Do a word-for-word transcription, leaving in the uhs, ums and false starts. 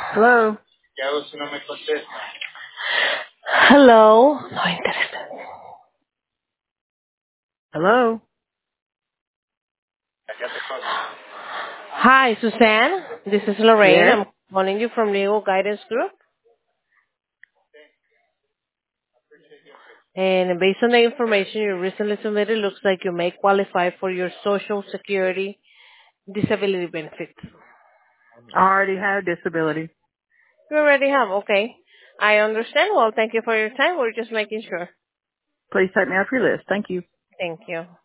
Hello? ¿Qué hago si no me contesta? Hello. No interested. Hello? Acá te corto. Hi, Suzanne. This is Lorraine. Yes? I'm calling you from Legal Guidance Group. And based on the information you recently submitted, looks like you may qualify for your Social Security disability benefits. I already have disability. You already have, okay. I understand. Well, thank you for your time. We're just making sure. Please take me off your list. Thank you. Thank you.